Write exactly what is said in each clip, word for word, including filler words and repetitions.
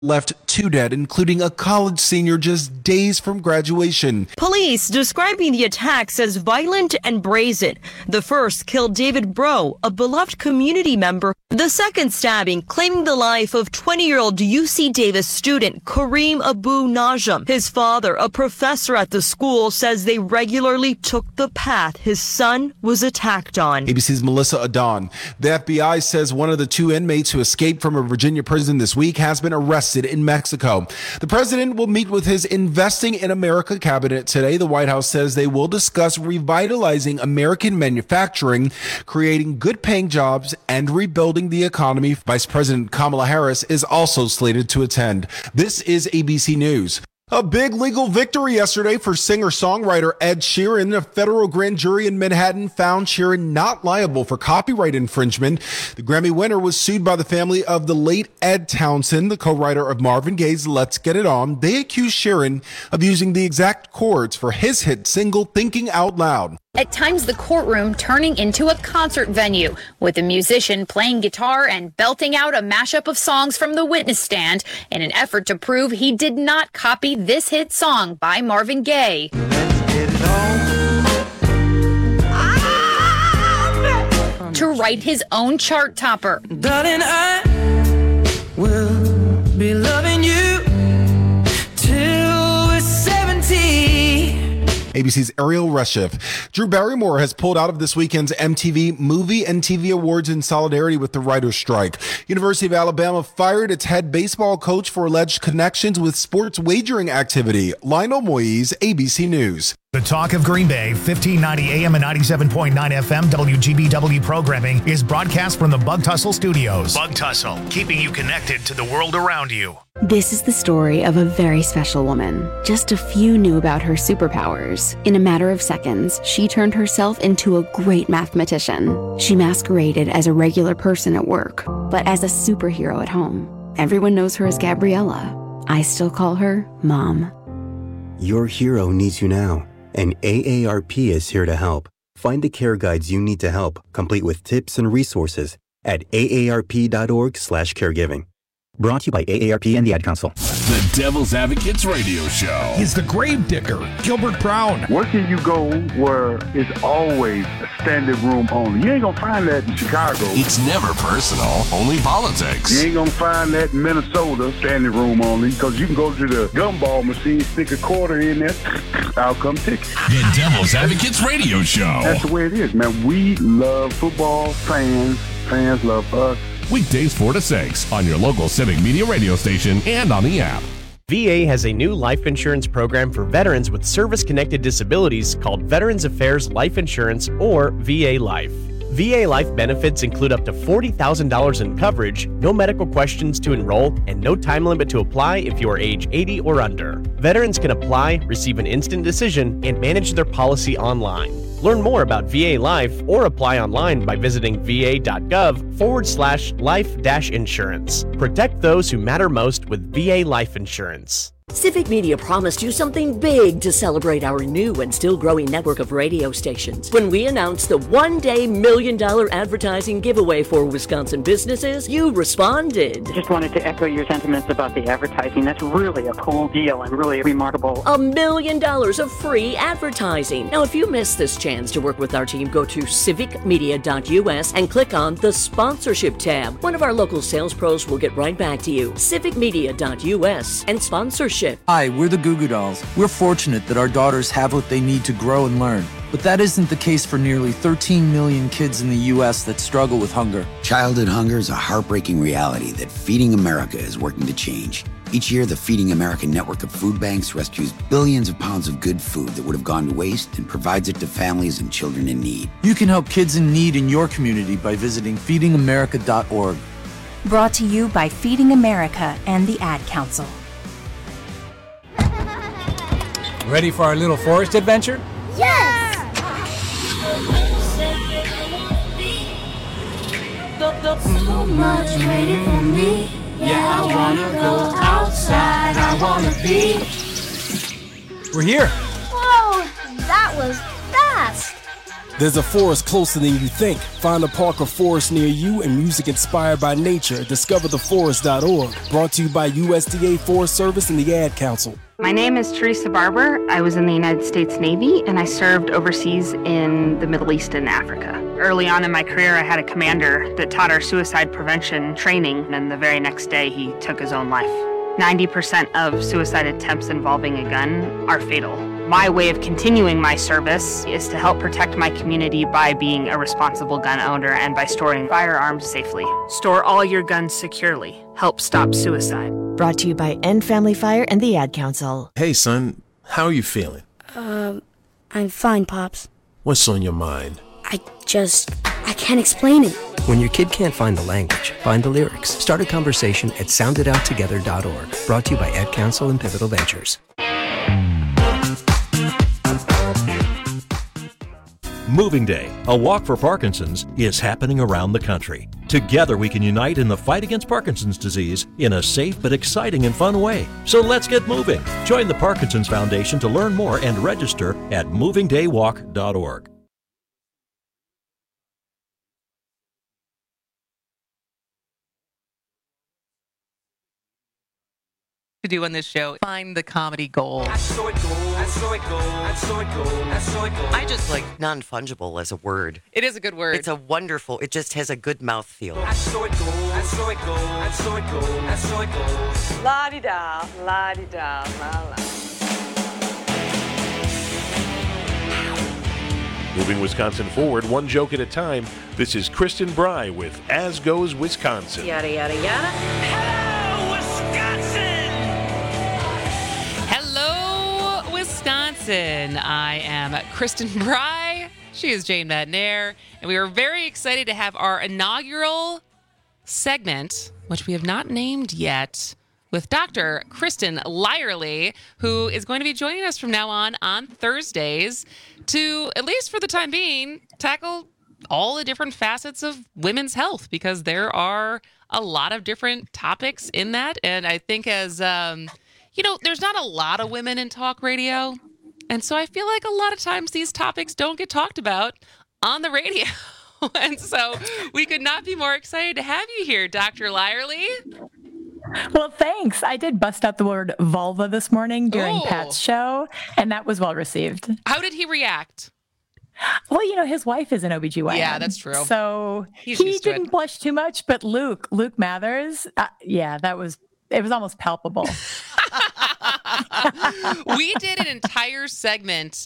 left two dead, including a college senior just days from graduation. Police describing the attacks as violent and brazen. The first killed David Bro, a beloved community member. The second stabbing claiming the life of twenty-year-old U C Davis student Kareem Abu Najam. His father, a professor at the school, says they regularly took the path his son was attacked on. A B C's Melissa Adon. The F B I says one of the two inmates who escaped from a Virginia prison this week has been arrested in Mexico. The president will meet with his Investing in America cabinet today. The White House says they will discuss revitalizing American manufacturing, creating good-paying jobs, and rebuilding the economy. Vice President Kamala Harris is also slated to attend. This is A B C News. A big legal victory yesterday for singer-songwriter Ed Sheeran. A federal grand jury in Manhattan found Sheeran not liable for copyright infringement. The Grammy winner was sued by the family of the late Ed Townsend, the co-writer of Marvin Gaye's Let's Get It On. They accused Sheeran of using the exact chords for his hit single Thinking Out Loud. At times, the courtroom turning into a concert venue, with a musician playing guitar and belting out a mashup of songs from the witness stand in an effort to prove he did not copy this hit song by Marvin Gaye. Let's get it on. Ah! To write his own chart topper. Darling, I will be loving you till we're seventy. A B C's Ariel Reshef. Drew Barrymore has pulled out of this weekend's M T V Movie and T V Awards in solidarity with the writer's strike. University of Alabama fired its head baseball coach for alleged connections with sports wagering activity. Lionel Moise, A B C News. The Talk of Green Bay, fifteen ninety A M and ninety-seven point nine F M W G B W programming is broadcast from the Bug Tussle Studios. Bug Tussle, keeping you connected to the world around you. This is the story of a very special woman. Just a few knew about her superpowers. In a matter of seconds, she turned herself into a great mathematician. She masqueraded as a regular person at work, but as a superhero at home. Everyone knows her as Gabriella. I still call her Mom. Your hero needs you now. And A A R P is here to help. Find the care guides you need to help, complete with tips and resources at A A R P dot org slash caregiving. Brought to you by A A R P and the Ad Council. The Devil's Advocates Radio Show. He's the gravedigger, Gilbert Brown. Where can you go where it's always a standing room only? You ain't gonna find that in Chicago. It's never personal, only politics. You ain't gonna find that in Minnesota, standing room only, because you can go to the gumball machine, stick a quarter in there, I'll come ticket. The Devil's Advocates Radio Show. That's the way it is, man. We love football, fans, fans love us. Weekdays four to six on your local Civic Media radio station and on the app. V A has a new life insurance program for veterans with service-connected disabilities called Veterans Affairs Life Insurance, or V A Life. V A Life benefits include up to forty thousand dollars in coverage, no medical questions to enroll, and no time limit to apply if you are age eighty or under. Veterans can apply, receive an instant decision, and manage their policy online. Learn more about V A Life or apply online by visiting va.gov forward slash life dash insurance. Protect those who matter most with V A Life Insurance. Civic Media promised you something big to celebrate our new and still growing network of radio stations when we announced the one-day million dollar advertising giveaway for Wisconsin businesses. You responded. Just wanted to echo your sentiments about the advertising. That's really a cool deal and really remarkable. A million dollars of free advertising. Now, if you missed this chance to work with our team, go to civic media dot U S and click on the sponsorship tab. One of our local sales pros will get right back to you. civic media dot U S and sponsorship. Hi, we're the Goo Goo Dolls. We're fortunate that our daughters have what they need to grow and learn. But that isn't the case for nearly thirteen million kids in the U S that struggle with hunger. Childhood hunger is a heartbreaking reality that Feeding America is working to change. Each year, the Feeding America network of food banks rescues billions of pounds of good food that would have gone to waste and provides it to families and children in need. You can help kids in need in your community by visiting feeding america dot org. Brought to you by Feeding America and the Ad Council. Ready for our little forest adventure? Yes! So much waiting for me. Yeah, I wanna go outside. I wanna be. We're here. Whoa, that was fast. There's a forest closer than you think. Find a park or forest near you and music inspired by nature. discover the forest dot org. Brought to you by U S D A Forest Service and the Ad Council. My name is Teresa Barber. I was in the United States Navy, and I served overseas in the Middle East and Africa. Early on in my career, I had a commander that taught our suicide prevention training, and the very next day, he took his own life. ninety percent of suicide attempts involving a gun are fatal. My way of continuing my service is to help protect my community by being a responsible gun owner and by storing firearms safely. Store all your guns securely. Help stop suicide. Brought to you by End Family Fire and the Ad Council. Hey, son, how are you feeling? Um, I'm fine, Pops. What's on your mind? I just, I can't explain it. When your kid can't find the language, find the lyrics. Start a conversation at sound it out together dot org. Brought to you by Ad Council and Pivotal Ventures. Moving Day, a walk for Parkinson's, is happening around the country. Together we can unite in the fight against Parkinson's disease in a safe but exciting and fun way. So let's get moving. Join the Parkinson's Foundation to learn more and register at moving day walk dot org. To do on this show, find the comedy gold. I saw it go, I saw it go, I saw it go, I saw it go. I just like non-fungible as a word. It is a good word. It's a wonderful, it just has a good mouthfeel. I saw it go, I saw it go, I saw it go, I saw it go. La-di-da, la-di-da, la-la. Moving Wisconsin forward, one joke at a time. This is Kristen Bry with As Goes Wisconsin. Yada, yada, yada. Hello, Wisconsin! Hello, Wisconsin. I am Kristen Bry. She is Jane Madnair. And we are very excited to have our inaugural segment, which we have not named yet, with Doctor Kristen Lyerly, who is going to be joining us from now on on Thursdays to, at least for the time being, tackle all the different facets of women's health, because there are a lot of different topics in that. And I think as, um, you know, there's not a lot of women in talk radio. And so I feel like a lot of times these topics don't get talked about on the radio. And so we could not be more excited to have you here, Doctor Lyerly. Well, thanks. I did bust out the word vulva this morning during Ooh. Pat's show, and that was well received. How did he react? Well, you know, his wife is an O B G Y N. Yeah, that's true. So He's he didn't blush too much, but Luke, Luke Mathers, uh, yeah, that was, it was almost palpable. We did an entire segment.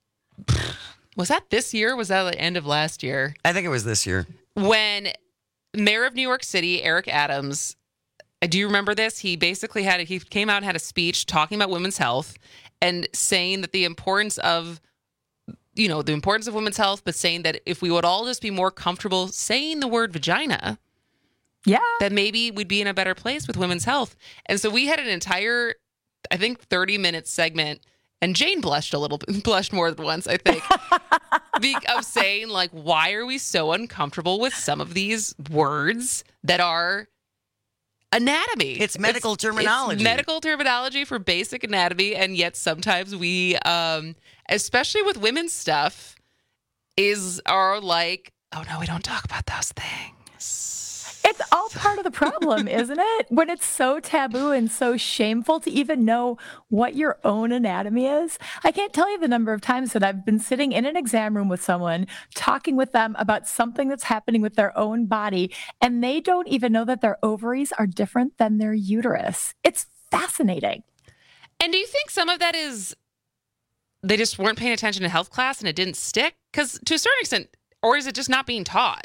Was that this year? Or was that the end of last year? I think it was this year. When Mayor of New York City, Eric Adams, do you remember this? He basically had, a, he came out and had a speech talking about women's health and saying that the importance of, you know, the importance of women's health, but saying that if we would all just be more comfortable saying the word vagina, yeah, that maybe we'd be in a better place with women's health. And so we had an entire, I think, thirty minute segment, and Jane blushed a little bit, blushed more than once, I think, of saying, like, why are we so uncomfortable with some of these words that are anatomy? It's medical it's, terminology. It's medical terminology for basic anatomy, and yet sometimes we, um, especially with women's stuff, is are like, oh no, we don't talk about those things. It's all part of the problem, isn't it? When it's so taboo and so shameful to even know what your own anatomy is. I can't tell you the number of times that I've been sitting in an exam room with someone, talking with them about something that's happening with their own body, and they don't even know that their ovaries are different than their uterus. It's fascinating. And do you think some of that is they just weren't paying attention in health class and it didn't stick? Because to a certain extent, or is it just not being taught?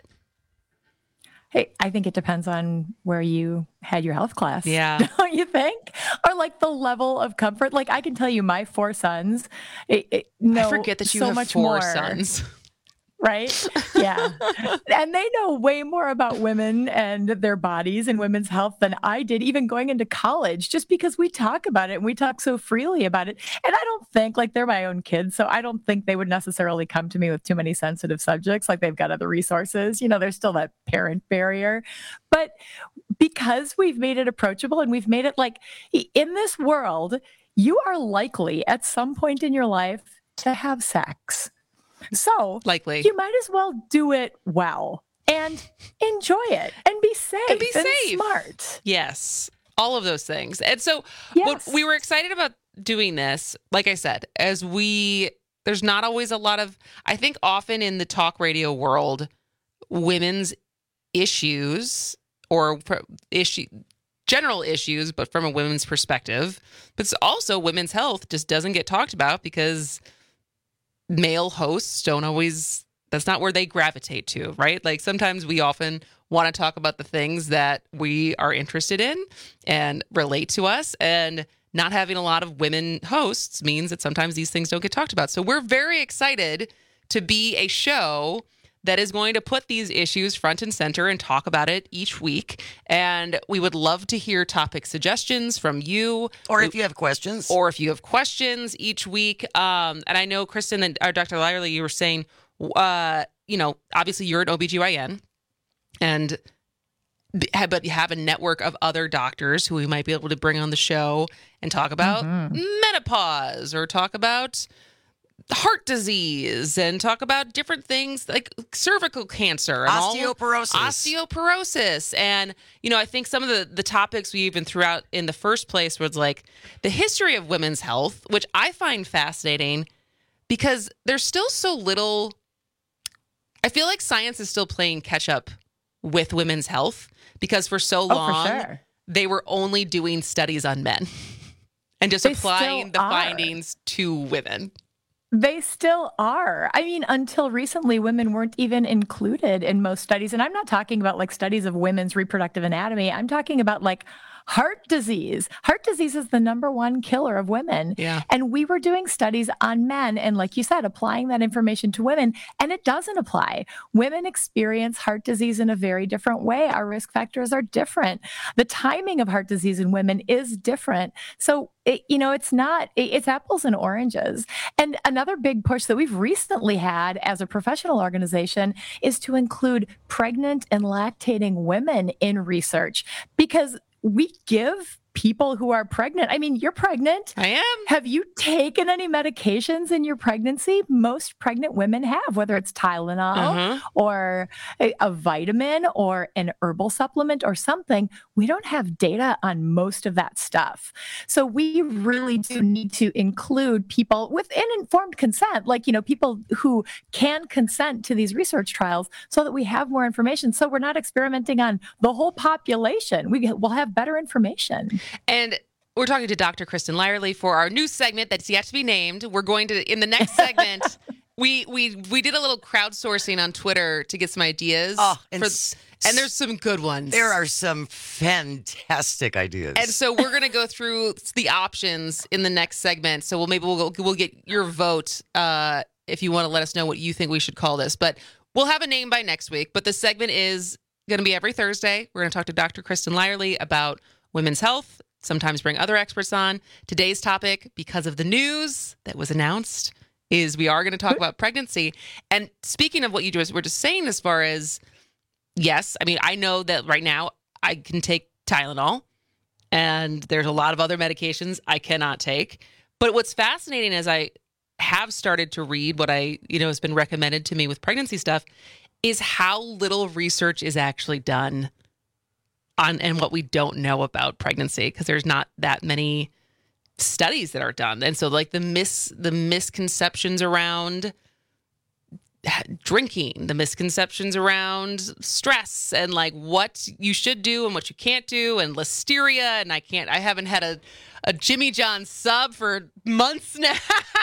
Hey, I think it depends on where you had your health class. Yeah. Don't you think? Or like the level of comfort. Like I can tell you my four sons it, it, know I forget that you so have much four more. sons. Right? Yeah. And they know way more about women and their bodies and women's health than I did, even going into college, just because we talk about it and we talk so freely about it. And I don't think, like, they're my own kids, so I don't think they would necessarily come to me with too many sensitive subjects. Like, they've got other resources. You know, there's still that parent barrier. But because we've made it approachable and we've made it like, in this world, you are likely at some point in your life to have sex. So likely you might as well do it well and enjoy it and be safe and be and safe. smart. Yes. All of those things. And so Yes. what we were excited about doing this, like I said, as we, there's not always a lot of, I think often in the talk radio world, women's issues or issue, general issues, but from a women's perspective, but it's also women's health just doesn't get talked about because male hosts don't always, that's not where they gravitate to, right? Like sometimes we often want to talk about the things that we are interested in and relate to us, and not having a lot of women hosts means that sometimes these things don't get talked about. So we're very excited to be a show that is going to put these issues front and center and talk about it each week. And we would love to hear topic suggestions from you. Or if you have questions. Or if you have questions each week. Um, and I know, Kristen and or Doctor Lyerly, you were saying, uh, you know, obviously you're an O B G Y N. And but you have a network of other doctors who we might be able to bring on the show and talk about mm-hmm. menopause or talk about heart disease and talk about different things like cervical cancer and osteoporosis. All, osteoporosis. And, you know, I think some of the, the topics we even threw out in the first place was like the history of women's health, which I find fascinating because there's still so little. I feel like science is still playing catch up with women's health because for so long oh, for sure. they were only doing studies on men and just they applying the are. findings to women. They still are. I mean, until recently, women weren't even included in most studies. And I'm not talking about like studies of women's reproductive anatomy. I'm talking about like heart disease. Heart disease is the number one killer of women. Yeah. And we were doing studies on men. And like you said, applying that information to women, and it doesn't apply. Women experience heart disease in a very different way. Our risk factors are different. The timing of heart disease in women is different. So, it, you know, it's not, it, it's apples and oranges. And another big push that we've recently had as a professional organization is to include pregnant and lactating women in research, because we give people who are pregnant. I mean, you're pregnant. I am. Have you taken any medications in your pregnancy? Most pregnant women have, whether it's Tylenol uh-huh. or a, a vitamin or an herbal supplement or something. We don't have data on most of that stuff. So we really do need to include people with an informed consent, like, you know, people who can consent to these research trials so that we have more information. So we're not experimenting on the whole population. We will have better information. And we're talking to Doctor Kristen Lyerly for our new segment that's yet to be named. We're going to, in the next segment, we we we did a little crowdsourcing on Twitter to get some ideas. Oh, and, for, s- and there's some good ones. There are some fantastic ideas. And so we're going to go through the options in the next segment. So we'll maybe we'll we'll get your vote uh, if you want to let us know what you think we should call this. But we'll have a name by next week. But the segment is going to be every Thursday. We're going to talk to Doctor Kristen Lyerly about women's health, sometimes bring other experts on. Today's topic, because of the news that was announced, is we are going to talk about pregnancy. And speaking of what you just were just saying, as far as, yes, I mean, I know that right now I can take Tylenol, and there's a lot of other medications I cannot take. But what's fascinating is I have started to read what I, you know, has been recommended to me with pregnancy stuff, is how little research is actually done on and what we don't know about pregnancy, because there's not that many studies that are done. And so like the mis the misconceptions around drinking, the misconceptions around stress and like what you should do and what you can't do, and listeria, and I can't I haven't had a, a Jimmy John sub for months now.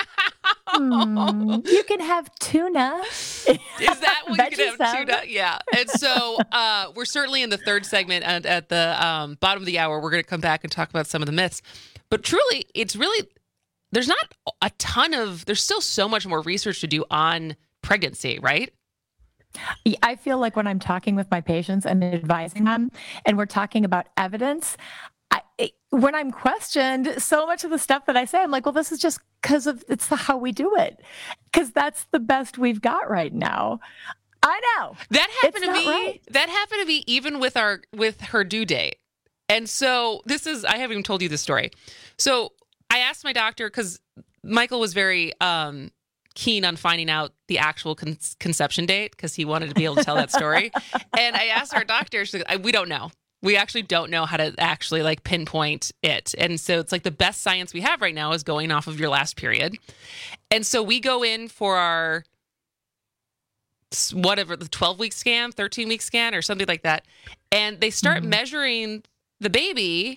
Mm, you can have tuna. Is that what you can have sub. tuna? Yeah. And so uh, we're certainly in the third segment, and at the um, bottom of the hour, we're going to come back and talk about some of the myths. But truly, it's really, there's not a ton of, there's still so much more research to do on pregnancy, right? I feel like when I'm talking with my patients and advising them, and we're talking about evidence, I, it, when I'm questioned, so much of the stuff that I say, I'm like, well, this is just because of it's how we do it, because that's the best we've got right now. I know that happened it's to me. Right. That happened to me even with our with her due date. And so this is, I haven't even told you this story. So I asked my doctor, because Michael was very, um, keen on finding out the actual con- conception date because he wanted to be able to tell that story. And I asked our doctor, she's like, we don't know. We actually don't know how to actually like pinpoint it. And so it's like the best science we have right now is going off of your last period. And so we go in for our whatever, the twelve week scan, thirteen week scan or something like that. And they start mm-hmm. measuring the baby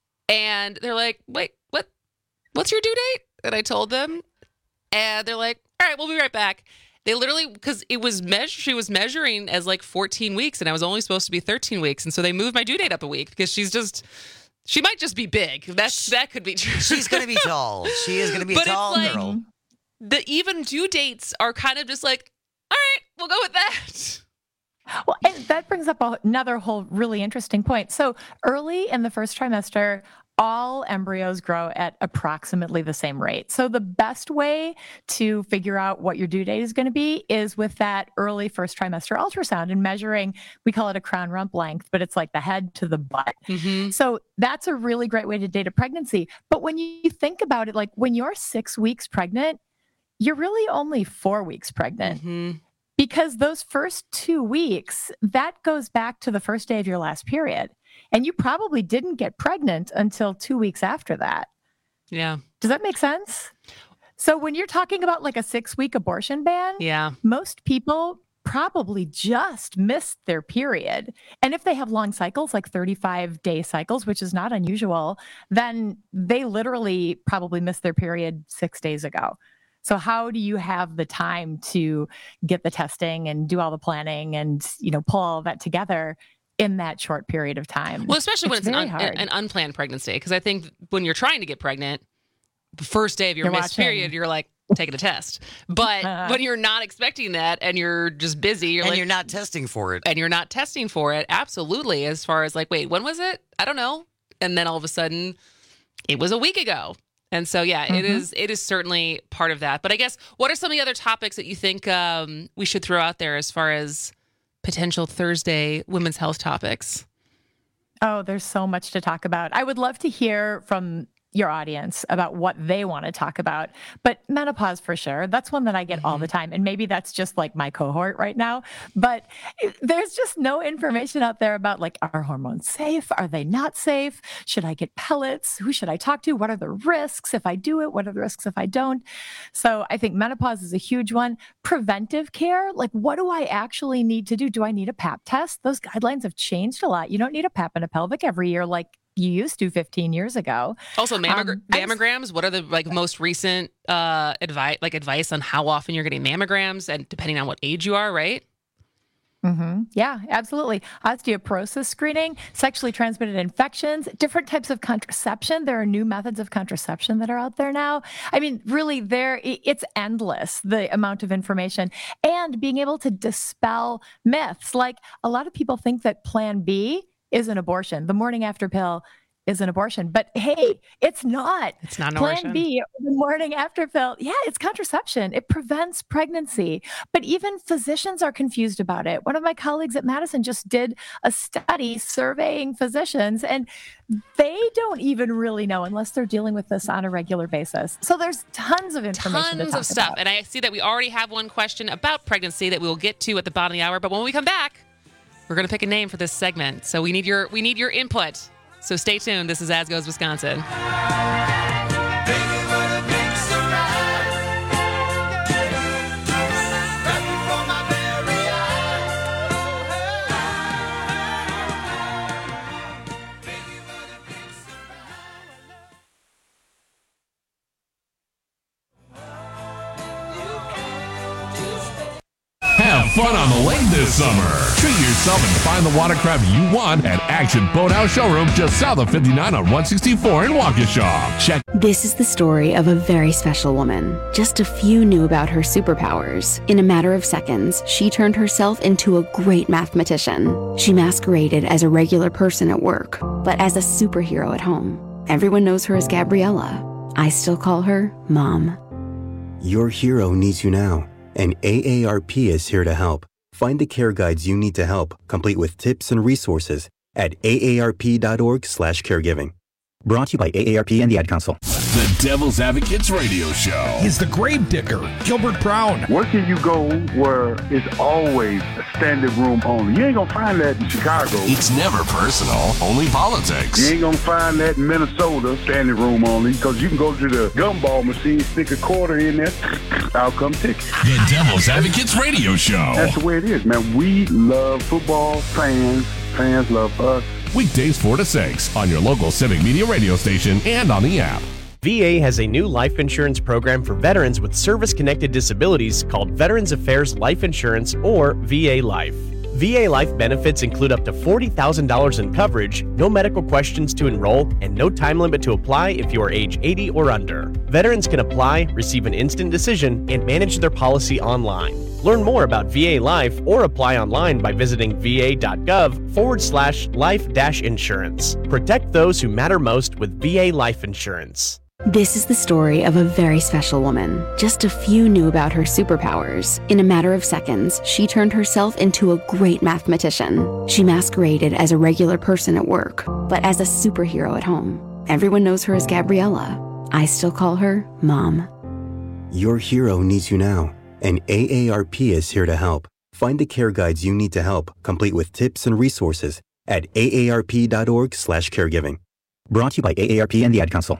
and they're like, wait, what, what's your due date? And I told them and they're like, all right, we'll be right back. They literally, because it was measured, she was measuring as like fourteen weeks and I was only supposed to be thirteen weeks. And so they moved my due date up a week because she's just, she might just be big. That's, that could be true. She's going to be tall. She is going to be but a tall it's like, girl. The even due dates are kind of just like, all right, we'll go with that. Well, and that brings up another whole really interesting point. So early in the first trimester, all embryos grow at approximately the same rate. So the best way to figure out what your due date is going to be is with that early first trimester ultrasound and measuring, we call it a crown rump length, but it's like the head to the butt. Mm-hmm. So that's a really great way to date a pregnancy. But when you think about it, like when you're six weeks pregnant, you're really only four weeks pregnant. Mm-hmm. Because those first two weeks, that goes back to the first day of your last period. And you probably didn't get pregnant until two weeks after that. Yeah. Does that make sense? So when you're talking about like a six-week abortion ban, yeah, most people probably just missed their period. And if they have long cycles, like thirty-five day cycles, which is not unusual, then they literally probably missed their period six days ago. So how do you have the time to get the testing and do all the planning and, you know, pull all of that together in that short period of time? Well, especially when it's, it's, it's an, un- an unplanned pregnancy. Because I think when you're trying to get pregnant, the first day of your you're missed watching. period, you're like taking a test. But uh, when you're not expecting that and you're just busy, you're and like, you're not testing for it. And you're not testing for it. Absolutely. As far as like, wait, when was it? I don't know. And then all of a sudden, it was a week ago. And so, yeah, mm-hmm. it is it is certainly part of that. But I guess, what are some of the other topics that you think um, we should throw out there as far as potential Thursday women's health topics? Oh, there's so much to talk about. I would love to hear from your audience about what they want to talk about. But menopause for sure. That's one that I get mm-hmm. all the time. And maybe that's just like my cohort right now. But there's just no information out there about like, are hormones safe? Are they not safe? Should I get pellets? Who should I talk to? What are the risks if I do it? What are the risks if I don't? So I think menopause is a huge one. Preventive care, like what do I actually need to do? Do I need a pap test? Those guidelines have changed a lot. You don't need a pap and a pelvic every year like you used to fifteen years ago. Also, mammog- um, mammograms. Just, what are the like most recent uh, advice, like advice on how often you're getting mammograms, and depending on what age you are, right? Mm-hmm. Yeah, absolutely. Osteoporosis screening, sexually transmitted infections, different types of contraception. There are new methods of contraception that are out there now. I mean, really, there it's endless, the amount of information, and being able to dispel myths. Like a lot of people think that Plan B is an abortion. The morning after pill is an abortion. But hey, it's not. It's not an Plan abortion. B, the morning after pill, yeah, it's contraception. It prevents pregnancy. But even physicians are confused about it. One of my colleagues at Madison just did a study surveying physicians, and they don't even really know unless they're dealing with this on a regular basis. So there's tons of information Tons to talk of stuff. about. And I see that we already have one question about pregnancy that we will get to at the bottom of the hour. But when we come back, we're going to pick a name for this segment. So we need your we need your input. So stay tuned. This is As Goes Wisconsin. Have fun on the lake this summer. Treat yourself and find the watercraft you want at Action Boathouse Showroom just south of fifty-nine on one sixty-four in Waukesha. Check. This is the story of a very special woman. Just a few knew about her superpowers. In a matter of seconds, she turned herself into a great mathematician. She masqueraded as a regular person at work, but as a superhero at home. Everyone knows her as Gabriella. I still call her Mom. Your hero needs you now, and A A R P is here to help. Find the care guides you need to help, complete with tips and resources at A A R P dot org slash caregiving. Brought to you by A A R P and the Ad Council. The Devil's Advocates Radio Show. He's the grave digger, Gilbert Brown. Where can you go where it's always a standing room only? You ain't gonna find that in Chicago. It's never personal, only politics. You ain't gonna find that in Minnesota, standing room only, because you can go to the gumball machine, stick a quarter in there, outcome ticket. The Devil's Advocates Radio Show. That's the way it is, man. We love football, fans, fans love us. Weekdays four to six on your local Civic Media radio station and on the app. V A has a new life insurance program for veterans with service-connected disabilities called Veterans Affairs Life Insurance, or V A Life. V A Life benefits include up to forty thousand dollars in coverage, no medical questions to enroll, and no time limit to apply if you are age eighty or under. Veterans can apply, receive an instant decision, and manage their policy online. Learn more about V A Life or apply online by visiting va.gov forward slash life dash insurance. Protect those who matter most with V A Life Insurance. This is the story of a very special woman. Just a few knew about her superpowers. In a matter of seconds, she turned herself into a great mathematician. She masqueraded as a regular person at work, but as a superhero at home. Everyone knows her as Gabriella. I still call her Mom. Your hero needs you now, and A A R P is here to help. Find the care guides you need to help, complete with tips and resources at aarp.org slash caregiving. Brought to you by A A R P and the Ad Council.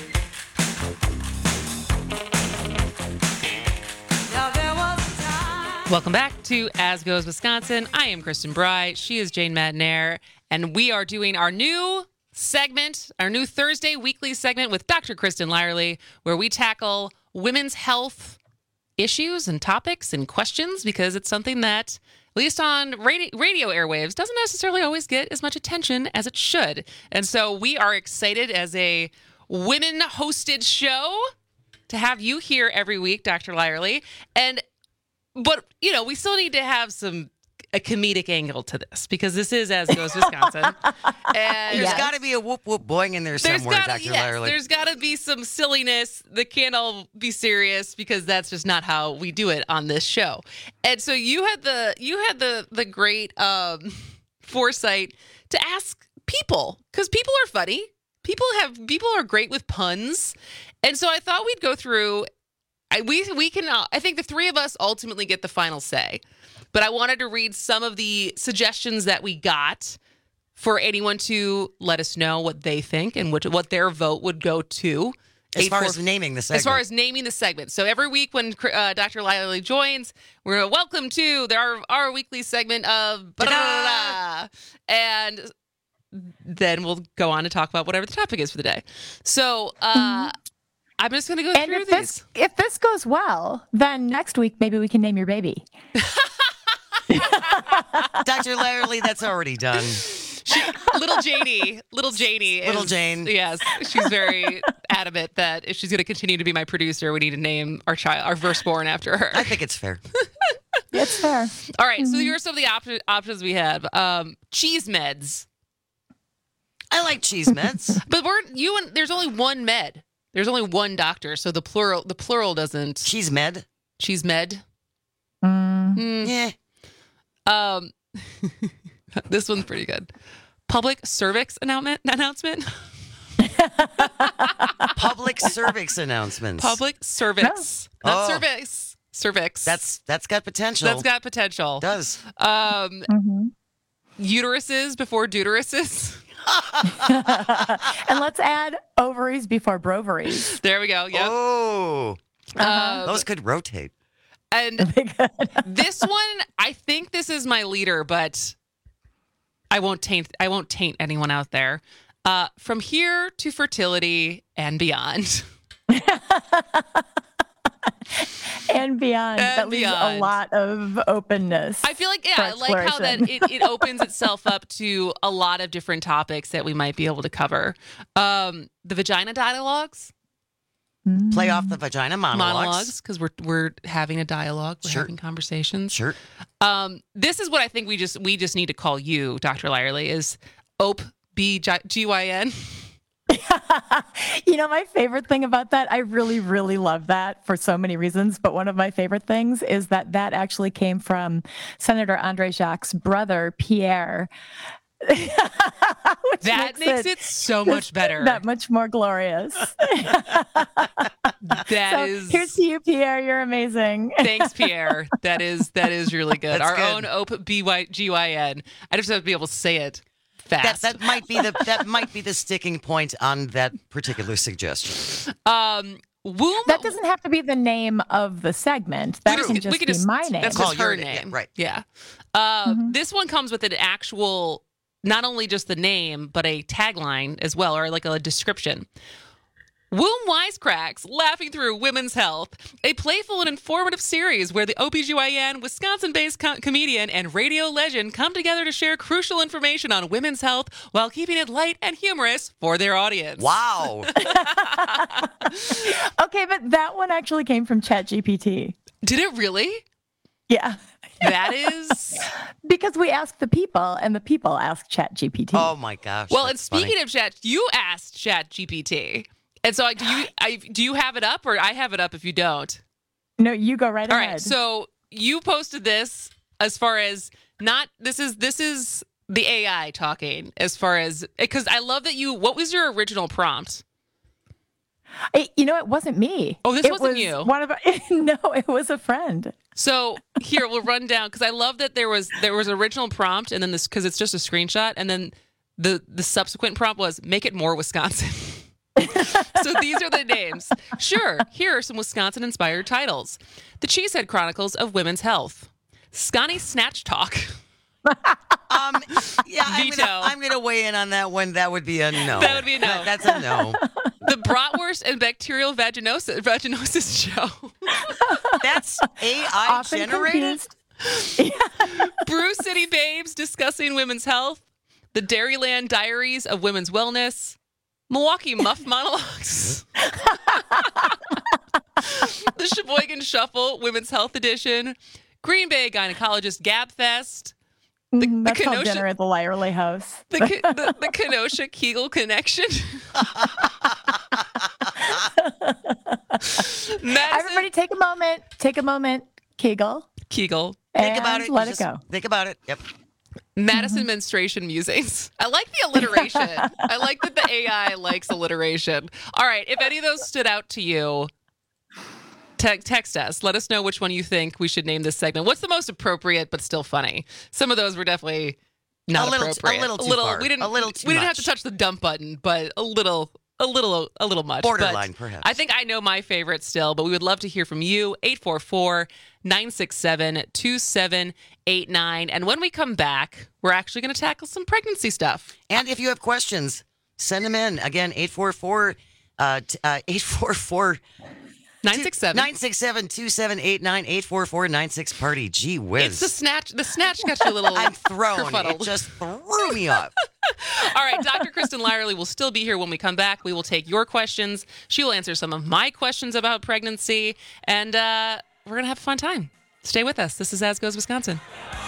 Welcome back to As Goes Wisconsin. I am Kristen Bry. She is Jane Madnair. And we are doing our new segment, our new Thursday weekly segment with Doctor Kristen Lyerly, where we tackle women's health issues and topics and questions, because it's something that, at least on radio, radio airwaves, doesn't necessarily always get as much attention as it should. And so we are excited as a women-hosted show to have you here every week, Doctor Lyerly. And But, you know, we still need to have some a comedic angle to this, because this is As Goes Wisconsin. And there's yes. got to be a whoop whoop boing in there somewhere, gotta, Doctor Yes, Lyerly. there's got to be some silliness that can't all be serious, because that's just not how we do it on this show. And so you had the you had the the great um, foresight to ask people, because people are funny. People have people are great with puns, and so I thought we'd go through. I, we we can. Uh, I think the three of us ultimately get the final say, but I wanted to read some of the suggestions that we got for anyone to let us know what they think and what what their vote would go to. As far as naming the segment. As far as naming the segment. So every week when uh, Doctor Lyerly joins, we're going to welcome to our our weekly segment of blah, blah, blah, and then we'll go on to talk about whatever the topic is for the day. So. Uh, mm-hmm. I'm just going to go and through if these. This, if this goes well, then next week maybe we can name your baby. Doctor Lyerly, that's already done. She, little Janie, little Janie, little is, Jane. Yes, she's very adamant that if she's going to continue to be my producer, we need to name our child, our firstborn, after her. I think it's fair. It's fair. All right, mm-hmm. so here are some of the op- options we have. Um, cheese meds. I like cheese meds, but we're you and there's only one med. There's only one doctor, so the plural the plural doesn't. Cheese med? Cheese med? Mm. Mm. Yeah. Um, this one's pretty good. Public cervix announcement. announcement. Public cervix announcements. Public cervix. No. Not oh. cervix. Cervix. That's That's got potential. That's got potential. It does. Um, mm-hmm. Uteruses before deuteruses. And let's add ovaries before brovaries. There we go. Yep. Oh, uh, those could rotate. And this one, I think this is my leader, but I won't taint. I won't taint anyone out there. Uh, from here to fertility and beyond. And beyond. And that leaves beyond. a lot of openness. I feel like, yeah, I like how that it, it opens itself up to a lot of different topics that we might be able to cover. Um, the vagina dialogues. Mm. Play off the vagina monologues. Monologues, because we're we're having a dialogue. We're sure. having conversations. Sure. Um, this is what I think we just we just need to call you, Doctor Lyerly, is O P B G Y N. You know, my favorite thing about that, I really, really love that for so many reasons. But one of my favorite things is that that actually came from Senator Andre Jacques' brother, Pierre. that makes, makes it, it so much better. That much more glorious. That so is. Here's to you, Pierre. You're amazing. Thanks, Pierre. That is that is really good. That's Our good. own O P B Y G Y N. I just have to be able to say it fast. That, that might be the that might be the sticking point on that particular suggestion. Um, womb. That doesn't have to be the name of the segment. That can just, just be just, my name. That's just her name, right? Yeah. Uh, mm-hmm. This one comes with an actual, not only just the name, but a tagline as well, or like a description. Womb Wisecracks, laughing through women's health, a playful and informative series where the O B G Y N, Wisconsin-based co- comedian and radio legend come together to share crucial information on women's health while keeping it light and humorous for their audience. Wow. Okay, but that one actually came from ChatGPT. Did it really? Yeah. That is... Because we asked the people, and the people asked ChatGPT. Oh, my gosh. Well, and speaking funny. of Chat, you asked ChatGPT. And so, do you I, do you have it up, or I have it up if you don't? No, you go right All ahead. All right. So you posted this as far as not this is this is the A I talking as far as because I love that you. What was your original prompt? It, you know, it wasn't me. Oh, this it wasn't was you. One of our, no, it was a friend. So here we'll run down because I love that there was there was an original prompt and then this because it's just a screenshot and then the the subsequent prompt was make it more Wisconsin. So these are the names. Sure, here are some Wisconsin-inspired titles. The Cheesehead Chronicles of Women's Health. Scotty Snatch Talk. Um, yeah, I'm Veto. gonna, I'm gonna weigh in on that one. That would be a no. That would be a no. That, that's a no. The Bratwurst and Bacterial Vaginosis, vaginosis Show. That's A I Often generated? Brew City Babes discussing women's health. The Dairyland Diaries of Women's Wellness. Milwaukee Muff Monologues. The Sheboygan Shuffle, Women's Health Edition. Green Bay Gynecologist Gab Fest. The, Mm, That's the called Kenosha, dinner at the Lyerly House. the, the, the Kenosha Kegel Connection. Everybody take a moment. Take a moment. Kegel. Kegel. Think about it. Let You it just go. Think about it. Yep. Madison mm-hmm. Menstruation Musings. I like the alliteration. I like that the A I likes alliteration. All right. If any of those stood out to you, te- text us. Let us know which one you think we should name this segment. What's the most appropriate but still funny? Some of those were definitely not a little, appropriate. A little too a little, far. We didn't, a little too we didn't much. have to touch the dump button, but a little... A little, a little much. Borderline, but perhaps. I think I know my favorite still, but we would love to hear from you. eight four four, nine six seven, two seven eight nine. And when we come back, we're actually going to tackle some pregnancy stuff. And if you have questions, send them in. Again, eight four four, uh, t- uh, eight four four, nine six seven, nine six seven, two seven eight nine, eight four four, nine six party. Gee whiz. It's the snatch. The snatch got you a little I'm thrown. kerfuddled. It just threw me off. All right, Doctor Kristen Lyerly will still be here when we come back. We will take your questions. She will answer some of my questions about pregnancy, and uh, we're going to have a fun time. Stay with us. This is As Goes Wisconsin.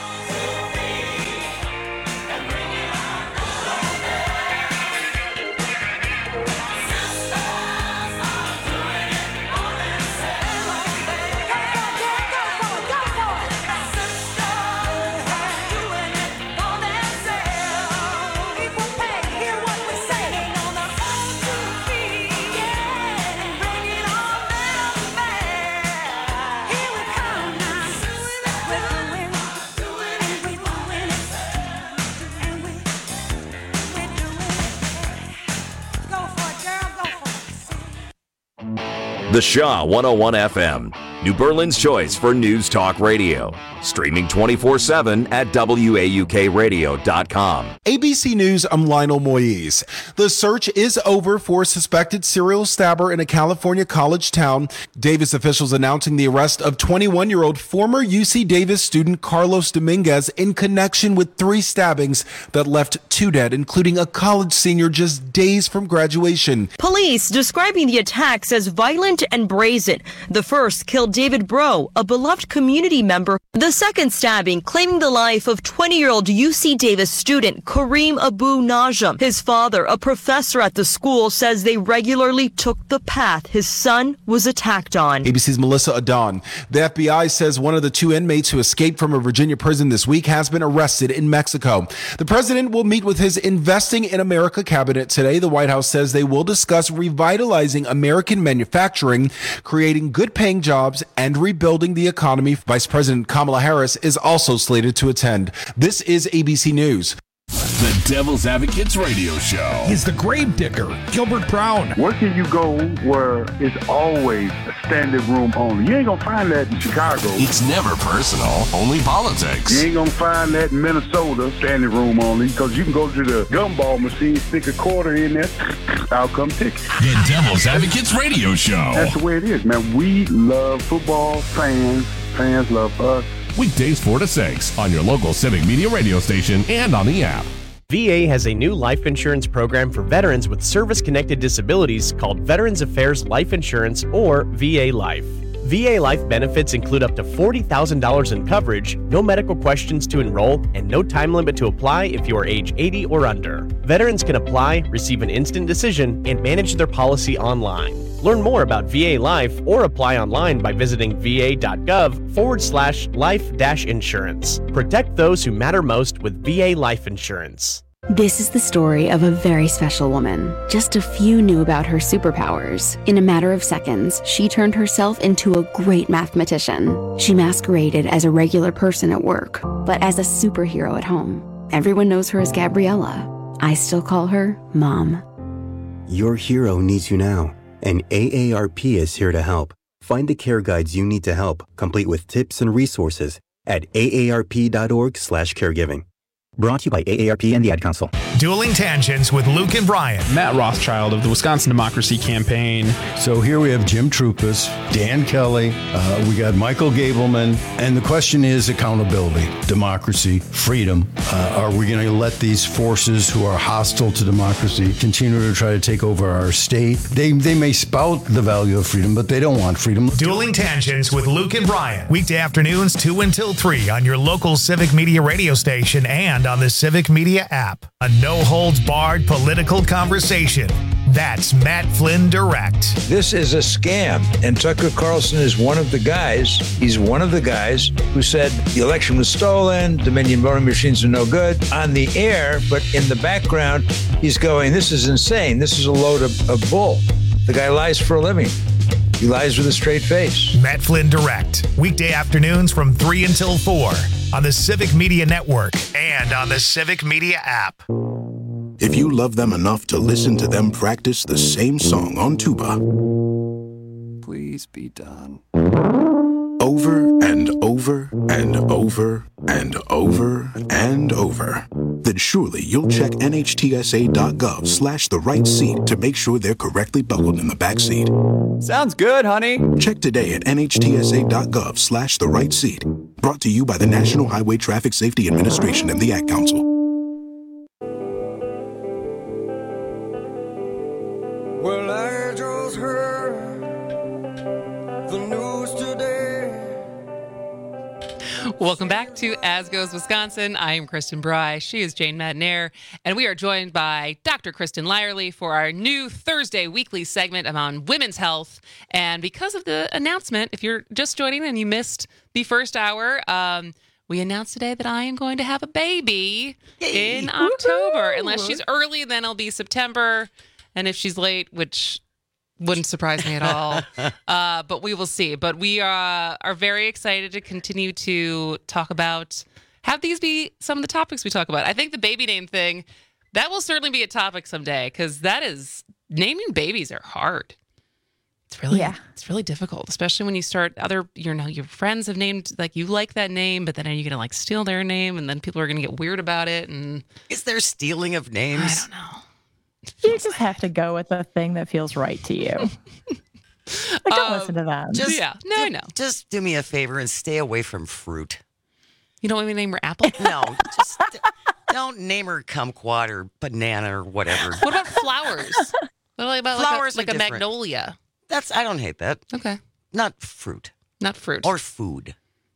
The Shaw one oh one F M, New Berlin's choice for news talk radio. Streaming twenty-four seven at W A U K radio dot com. A B C News, I'm Lionel Moise. The search is over for a suspected serial stabber in a California college town. Davis officials announcing the arrest of twenty-one-year-old former U C Davis student Carlos Dominguez in connection with three stabbings that left two dead, including a college senior just days from graduation. Police describing the attacks as violent and brazen. The first killed David Bro, a beloved community member. The second stabbing claiming the life of twenty-year-old U C Davis student Kareem Abu Najm. His father, a professor at the school, says they regularly took the path his son was attacked on. A B C's Melissa Adon. The F B I says one of the two inmates who escaped from a Virginia prison this week has been arrested in Mexico. The president will meet with his Investing in America cabinet today. The White House says they will discuss revitalizing American manufacturing, creating good-paying jobs, and rebuilding the economy. Vice President Kamala Kamala Harris is also slated to attend. This is A B C News. The Devil's Advocates Radio Show. He's the grave digger, Gilbert Brown. Where can you go where it's always a standing room only? You ain't gonna find that in Chicago. It's never personal, only politics. You ain't gonna find that in Minnesota, standing room only, because you can go to the gumball machine, stick a quarter in there, out come ticket. The Devil's Advocates Radio Show. That's the way it is, man. We love football, fans, fans love us. Weekdays four to six on your local Civic Media radio station and on the app. V A has a new life insurance program for veterans with service-connected disabilities called Veterans Affairs Life Insurance, or V A Life. V A Life benefits include up to forty thousand dollars in coverage, no medical questions to enroll, and no time limit to apply if you are age eighty or under. Veterans can apply, receive an instant decision, and manage their policy online. Learn more about V A Life or apply online by visiting va.gov forward slash life dash insurance. Protect those who matter most with V A Life Insurance. This is the story of a very special woman. Just a few knew about her superpowers. In a matter of seconds, she turned herself into a great mathematician. She masqueraded as a regular person at work, but as a superhero at home. Everyone knows her as Gabriella. I still call her Mom. Your hero needs you now, and A A R P is here to help. Find the care guides you need to help, complete with tips and resources at aarp.org slash caregiving. Brought to you by A A R P and the Ad Council. Dueling Tangents with Luke and Brian. Matt Rothschild of the Wisconsin Democracy Campaign. So here we have Jim Troupas, Dan Kelly, uh, we got Michael Gableman, and the question is accountability, democracy, freedom. Uh, are we going to let these forces who are hostile to democracy continue to try to take over our state? They, they may spout the value of freedom, but they don't want freedom. Dueling Tangents with Luke and Brian. Weekday afternoons two until three on your local Civic Media radio station and on the Civic Media app. A no-holds-barred political conversation. That's Matt Flynn Direct. This is a scam, and Tucker Carlson is one of the guys. He's one of the guys who said the election was stolen, Dominion voting machines are no good on the air, but in the background, he's going, this is insane. This is a load of, of bull. The guy lies for a living. He lies with a straight face. Matt Flynn Direct. Weekday afternoons from three until four on the Civic Media Network and on the Civic Media app. If you love them enough to listen to them practice the same song on tuba, please be done. Over and over and over and over and over, then surely you'll check nhtsa.gov slash the right seat to make sure they're correctly buckled in the back seat. Sounds good, honey. Check today at nhtsa.gov slash the right seat. Brought to you by the National Highway Traffic Safety Administration and the Ad Council. Well, I just heard the news today. Welcome back to As Goes Wisconsin. I am Kristen Bry. She is Jane Madnair. And we are joined by Doctor Kristen Lyerly for our new Thursday weekly segment on women's health. And because of the announcement, if you're just joining and you missed the first hour, um, we announced today that I am going to have a baby Yay. in October. Woo-hoo! Unless she's early, then it'll be September. And if she's late, which wouldn't surprise me at all. Uh, but we will see. But we uh, are very excited to continue to talk about, have these be some of the topics we talk about. I think the baby name thing, that will certainly be a topic someday, because that is, naming babies are hard. It's really, yeah. it's really difficult, especially when you start other, you know, your friends have named, like, you like that name, but then are you going to, like, steal their name? And then people are going to get weird about it. And is there stealing of names? I don't know. You just have to go with the thing that feels right to you. Like, don't um, listen to them. Just, yeah, no, I know. Just do me a favor and stay away from fruit. You don't want me to name her Apple? No, just don't name her kumquat or banana or whatever. What about flowers? What about flowers like a, like a different. magnolia? That's I don't hate that. Okay. Not fruit. Not fruit. Or food.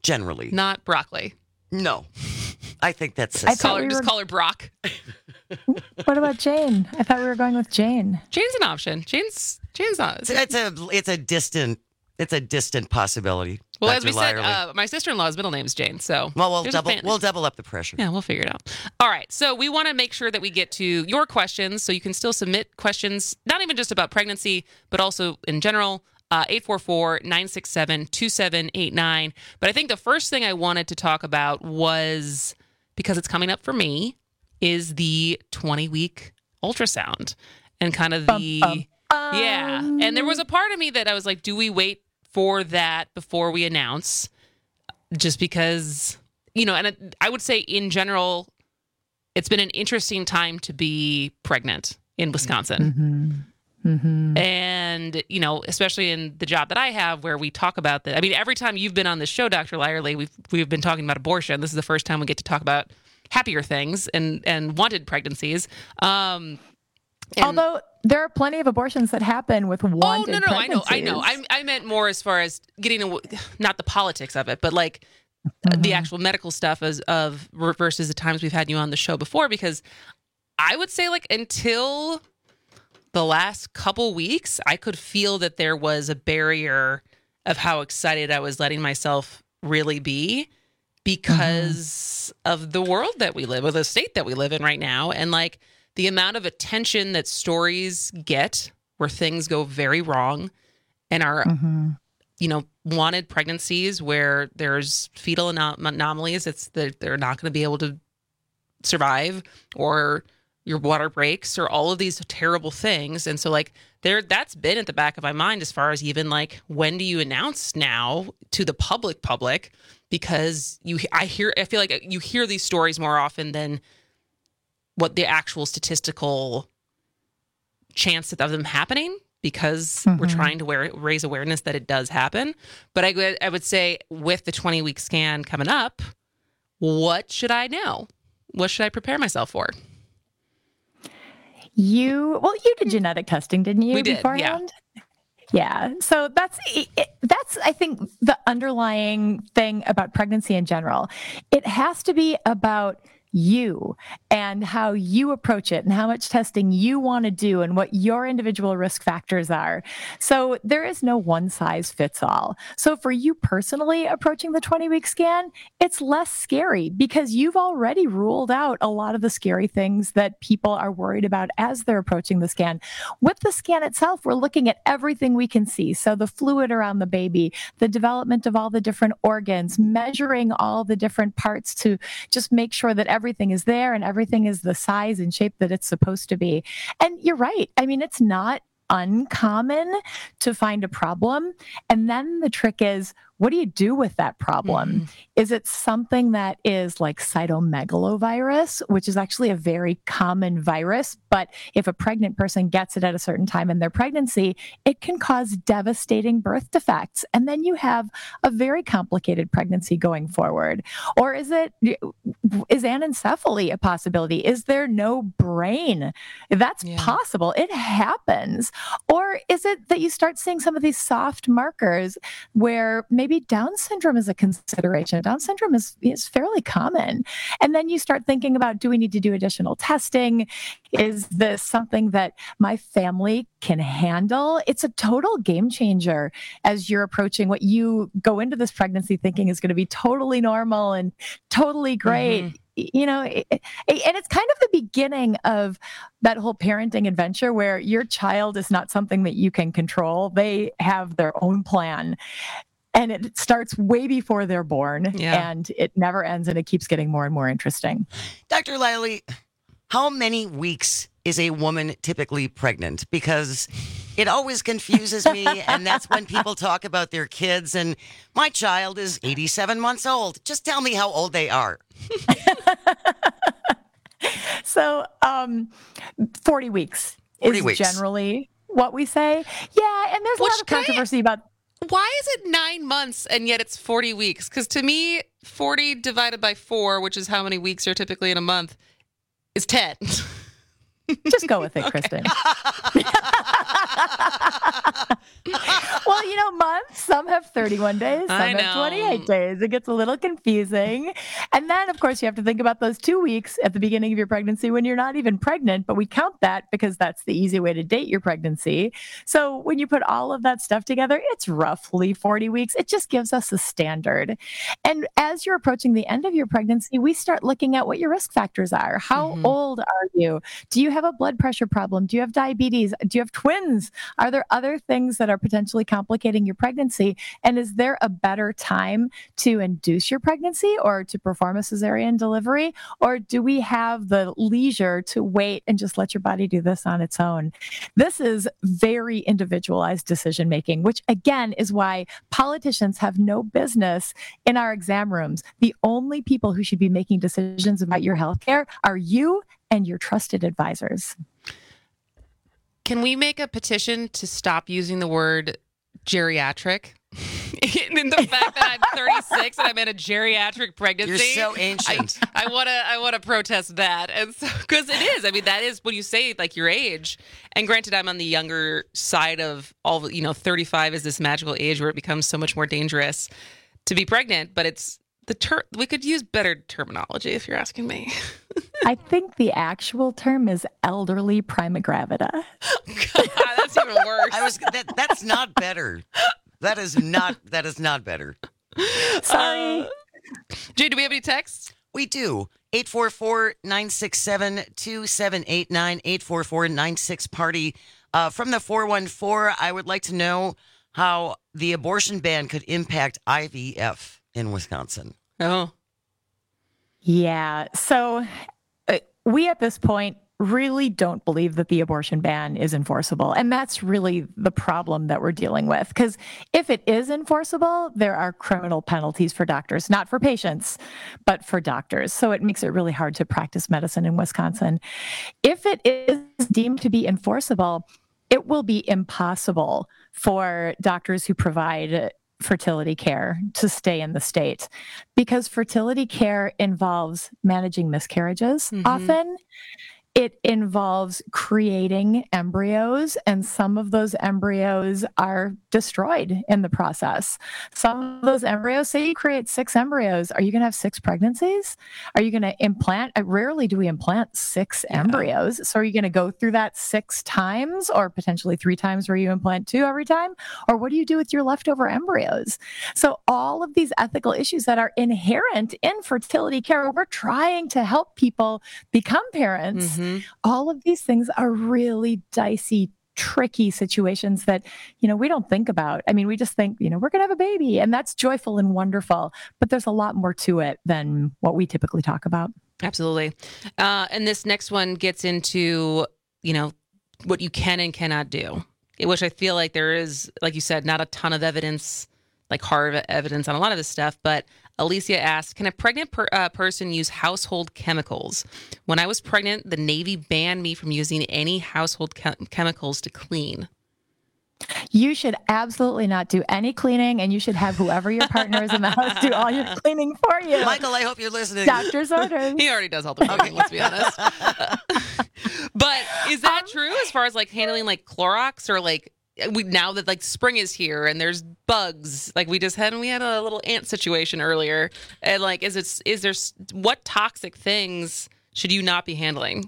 generally. Not broccoli. No. I think that's... I Just call her, we just were- call her Brock. What about Jane? I thought we were going with Jane. Jane's an option. Jane's Jane's not. It's, it's a it's a distant it's a distant possibility. Well, Doctor as we said, Lyerly. uh, my sister-in-law's middle name's Jane, so well, we'll there's a double fan- we'll double up the pressure. Yeah, we'll figure it out. All right, so we want to make sure that we get to your questions, so you can still submit questions, not even just about pregnancy, but also in general. Uh, eight four four, nine six seven, two seven eight nine. But I think the first thing I wanted to talk about was, because it's coming up for me, is the twenty-week ultrasound and kind of the... Bum, bum. Yeah, and there was a part of me that I was like, do we wait for that before we announce? Just because, you know, and it, I would say in general, it's been an interesting time to be pregnant in Wisconsin. Mm-hmm. Mm-hmm. And, you know, especially in the job that I have where we talk about that. I mean, every time you've been on this show, Doctor Lyerly, we've, we've been talking about abortion. This is the first time we get to talk about happier things and, and wanted pregnancies. Um, and, Although there are plenty of abortions that happen with wanted Oh, no, no, I know, I pregnancies. know. I, I meant more as far as getting, aw- not the politics of it, but like Mm-hmm. the actual medical stuff as of versus the times we've had you on the show before, because I would say like until the last couple weeks, I could feel that there was a barrier of how excited I was letting myself really be because mm-hmm. of the world that we live, or the state that we live in right now. And like the amount of attention that stories get where things go very wrong and are, Mm-hmm. you know, wanted pregnancies where there's fetal anom- anomalies. It's that they're not going to be able to survive, or your water breaks, or all of these terrible things. And so like there, that's been at the back of my mind as far as even like, when do you announce now to the public public? Because you, I hear, I feel like you hear these stories more often than what the actual statistical chance of them happening, because mm-hmm. we're trying to wear, raise awareness that it does happen. But I, I would say with the twenty-week scan coming up, what should I know? What should I prepare myself for? You, well, you did genetic testing, didn't you? We did, beforehand? Yeah. Yeah. So that's, it, that's, I think, the underlying thing about pregnancy in general. It has to be about you and how you approach it and how much testing you want to do and what your individual risk factors are. So there is no one size fits all. So for you personally approaching the twenty-week scan, it's less scary because you've already ruled out a lot of the scary things that people are worried about as they're approaching the scan. With the scan itself, we're looking at everything we can see. So the fluid around the baby, the development of all the different organs, measuring all the different parts to just make sure that everything Everything is there and everything is the size and shape that it's supposed to be. And you're right. I mean, it's not uncommon to find a problem. And then the trick is, what do you do with that problem? Mm-hmm. Is it something that is like cytomegalovirus, which is actually a very common virus, but if a pregnant person gets it at a certain time in their pregnancy, it can cause devastating birth defects. And then you have a very complicated pregnancy going forward. Or is it, is anencephaly a possibility? Is there no brain? That's yeah. possible. It happens. Or is it that you start seeing some of these soft markers where maybe Down syndrome is a consideration. Down syndrome is, is fairly common. And then you start thinking about, do we need to do additional testing? Is this something that my family can handle? It's a total game changer as you're approaching what you go into this pregnancy thinking is going to be totally normal and totally great. Mm-hmm. You know, it, it, and it's kind of the beginning of that whole parenting adventure where your child is not something that you can control. They have their own plan. And it starts way before they're born, yeah. and it never ends, and it keeps getting more and more interesting. Doctor Lyerly, how many weeks is a woman typically pregnant? Because it always confuses me, and that's when people talk about their kids, and my child is eighty-seven months old. Just tell me how old they are. So, um, forty weeks forty is weeks. Generally what we say. Yeah, and there's a Which lot of controversy about... Why is it nine months and yet it's forty weeks? Because to me, forty divided by four, which is how many weeks are typically in a month, is ten. Just go with it, Kristen. Well, you know, months, some have thirty-one days, some I have know. twenty-eight days. It gets a little confusing. And then, of course, you have to think about those two weeks at the beginning of your pregnancy when you're not even pregnant, but we count that because that's the easy way to date your pregnancy. So when you put all of that stuff together, it's roughly forty weeks. It just gives us a standard. And as you're approaching the end of your pregnancy, we start looking at what your risk factors are. How Mm-hmm. old are you? Do you have a blood pressure problem? Do you have diabetes? Do you have twins? Are there other things that are potentially complicating your pregnancy? And is there a better time to induce your pregnancy or to perform a cesarean delivery? Or do we have the leisure to wait and just let your body do this on its own? This is very individualized decision making, which again is why politicians have no business in our exam rooms. The only people who should be making decisions about your healthcare are you and your trusted advisors. Can we make a petition to stop using the word geriatric? In the fact that I'm thirty-six and I'm in a geriatric pregnancy, You're so ancient. I want to, I want to protest that, and so because it is. I mean, that is when you say like your age. And granted, I'm on the younger side of all. You know, thirty-five is this magical age where it becomes so much more dangerous to be pregnant. But it's the ter- we could use better terminology if you're asking me. I think the actual term is elderly primigravida. God, that's even worse. I was that, that's not better. That is not that is not better. Sorry. Uh, Jay, do we have any texts? We do. eight four four, nine six seven, two seven eight nine, eight four four, nine six party. Uh, from the four one four, I would like to know how the abortion ban could impact I V F in Wisconsin. Oh. Yeah. So uh, we at this point really don't believe that the abortion ban is enforceable. And that's really the problem that we're dealing with. Because if it is enforceable, there are criminal penalties for doctors, not for patients, but for doctors. So it makes it really hard to practice medicine in Wisconsin. If it is deemed to be enforceable, it will be impossible for doctors who provide fertility care to stay in the state, because fertility care involves managing miscarriages mm-hmm. often. It involves creating embryos, and some of those embryos are destroyed in the process. Some of those embryos, say you create six embryos, are you going to have six pregnancies? Are you going to implant? Rarely do we implant six yeah. embryos. So are you going to go through that six times, or potentially three times where you implant two every time? Or what do you do with your leftover embryos? So all of these ethical issues that are inherent in fertility care, we're trying to help people become parents. Mm-hmm. Mm-hmm. All of these things are really dicey, tricky situations that, you know, we don't think about. I mean, we just think, you know, we're going to have a baby, and that's joyful and wonderful, but there's a lot more to it than what we typically talk about. Absolutely. Uh, and this next one gets into, you know, what you can and cannot do, which I feel like there is, like you said, not a ton of evidence, like hard evidence on a lot of this stuff, but Alicia asked, can a pregnant per, uh, person use household chemicals? When I was pregnant, the Navy banned me from using any household chem- chemicals to clean. You should absolutely not do any cleaning, and you should have whoever your partner is in the house do all your cleaning for you. Michael, I hope you're listening. Doctor's orders. He already does all the cleaning, let's be honest. But is that um, true as far as like handling like Clorox or like, we now that like spring is here and there's bugs, like we just had, we had a little ant situation earlier, and like, is it, is there, what toxic things should you not be handling?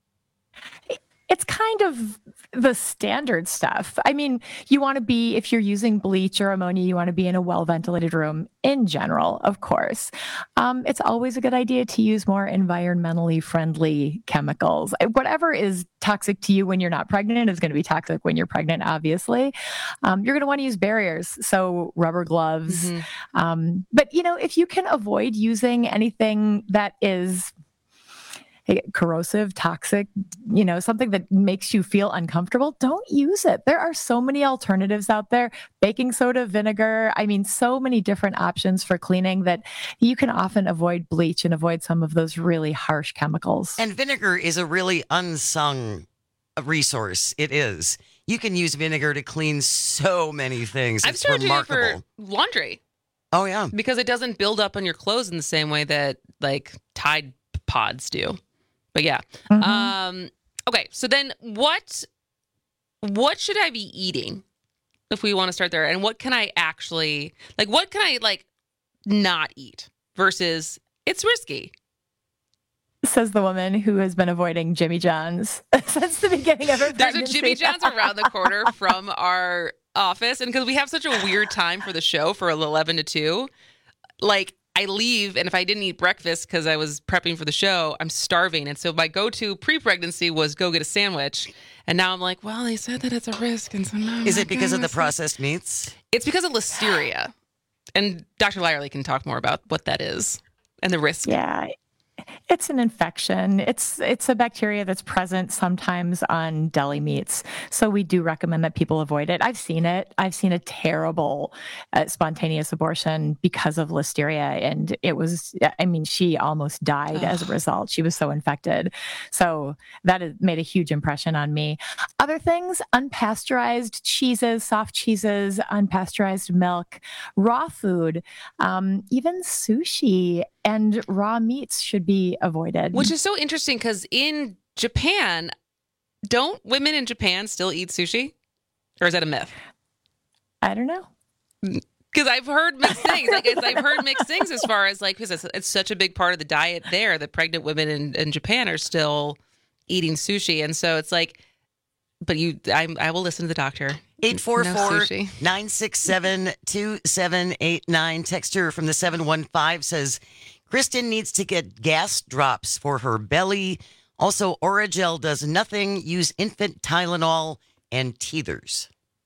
It's kind of the standard stuff. I mean, you want to be, if you're using bleach or ammonia, you want to be in a well-ventilated room in general, of course. Um, it's always a good idea to use more environmentally friendly chemicals. Whatever is toxic to you when you're not pregnant is going to be toxic when you're pregnant, obviously. Um, you're going to want to use barriers, so rubber gloves. Mm-hmm. Um, but, you know, if you can avoid using anything that is corrosive, toxic, you know, something that makes you feel uncomfortable, don't use it. There are so many alternatives out there. Baking soda, vinegar. I mean, so many different options for cleaning that you can often avoid bleach and avoid some of those really harsh chemicals. And vinegar is a really unsung resource. It is. You can use vinegar to clean so many things. I've it's started remarkable. doing it for laundry. Oh, yeah. Because it doesn't build up on your clothes in the same way that like Tide pods do. But yeah. Mm-hmm. Um, Okay, so then what what should I be eating if we want to start there? And what can I actually, like, what can I, like, not eat versus it's risky? Says the woman who has been avoiding Jimmy John's since the beginning of her There's pregnancy. a Jimmy John's around the corner from our office. And because we have such a weird time for the show for eleven to two, like, I leave, and if I didn't eat breakfast because I was prepping for the show, I'm starving. And so my go-to pre-pregnancy was go get a sandwich. And now I'm like, well, they said that it's a risk. And so now Is I'm it because of the like, processed meats? It's because of listeria. And Doctor Lyerly can talk more about what that is and the risk. Yeah. It's an infection. It's it's a bacteria that's present sometimes on deli meats. So we do recommend that people avoid it. I've seen it. I've seen a terrible uh, spontaneous abortion because of listeria. And it was, I mean, she almost died as a result. She was so infected. So that has made a huge impression on me. Other things, unpasteurized cheeses, soft cheeses, unpasteurized milk, raw food, um, even sushi and raw meats should be avoided. Which is so interesting because in Japan, don't women in Japan still eat sushi? Or is that a myth? I don't know. Because I've heard mixed things. Like it's, I've heard mixed things as far as like, because it's, it's such a big part of the diet there that pregnant women in, in Japan are still eating sushi. And so it's like, but you, I, I will listen to the doctor. eight four No four, sushi. nine six seven, two seven eight nine. Texter from the seven one five says, Kristen needs to get gas drops for her belly. Also, Oragel does nothing. Use infant Tylenol and teethers.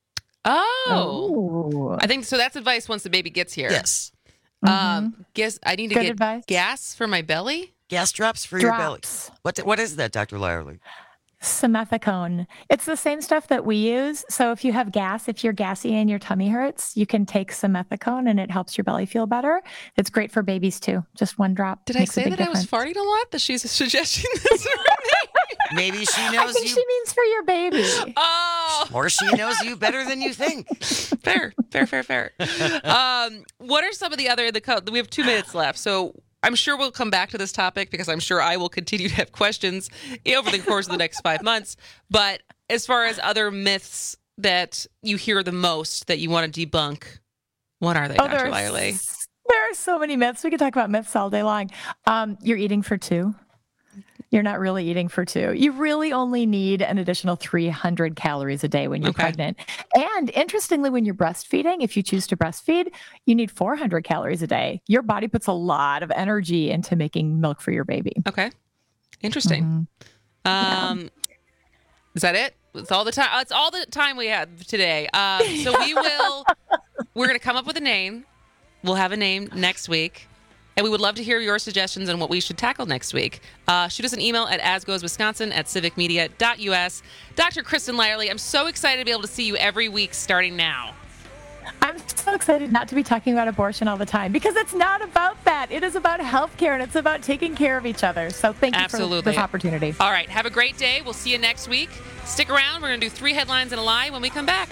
Oh. Ooh. I think so. That's advice once the baby gets here. Yes. Um, guess I need to Good get advice. gas for my belly. Gas drops for your belly. Drops. What what is that, Doctor Lyerly? Simethicone. It's the same stuff that we use. So if you have gas, if you're gassy and your tummy hurts, you can take simethicone and it helps your belly feel better. It's great for babies too. Just one drop. Did I makes a say big that I was difference. farting a lot? That she's suggesting this for me? Maybe she I knows think you, she means for your baby. Oh, or she knows you better than you think. fair, fair, fair, fair. Um, what are some of the other the co- we have two minutes left, so I'm sure we'll come back to this topic because I'm sure I will continue to have questions over the course of the next five months. But as far as other myths that you hear the most that you want to debunk, what are they, Oh, Doctor there are Lyerly? s- There are so many myths. We could talk about myths all day long. Um, you're eating for two. You're not really eating for two. You really only need an additional three hundred calories a day when you're Okay. pregnant. And interestingly, when you're breastfeeding, if you choose to breastfeed, you need four hundred calories a day. Your body puts a lot of energy into making milk for your baby. Okay, interesting. Um, is that it? It's all the time. It's all the time we have today. Um, so we will. We're going to come up with a name. We'll have a name next week. And we would love to hear your suggestions on what we should tackle next week. Uh, shoot us an email at asgoeswisconsin at civicmedia dot u s. Doctor Kristen Lyerly, I'm so excited to be able to see you every week starting now. I'm so excited not to be talking about abortion all the time because it's not about that. It is about healthcare and it's about taking care of each other. So thank you Absolutely. for this opportunity. All right. Have a great day. We'll see you next week. Stick around. We're going to do three headlines and a lie when we come back.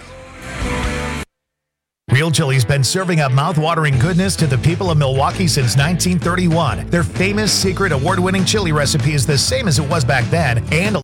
Real Chili's been serving up mouth-watering goodness to the people of Milwaukee since nineteen thirty-one. Their famous secret award-winning chili recipe is the same as it was back then, and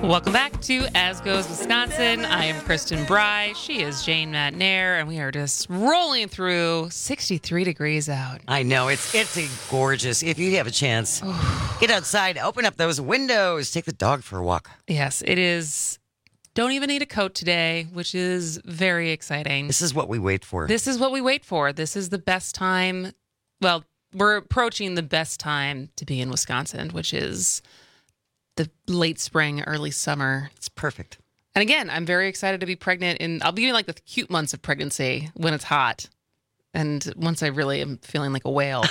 Welcome back to As Goes Wisconsin. I am Kristen Bry. She is Jane Matnair, and we are just rolling through sixty-three degrees out. I know. It's it's a gorgeous. If you have a chance, get outside, open up those windows, take the dog for a walk. Yes, it is. Don't even need a coat today, which is very exciting. This is what we wait for. This is what we wait for. This is the best time. Well, we're approaching the best time to be in Wisconsin, which is the late spring, early summer. It's perfect. And again, I'm very excited to be pregnant. In I'll be in like the cute months of pregnancy when it's hot. And once I really am feeling like a whale,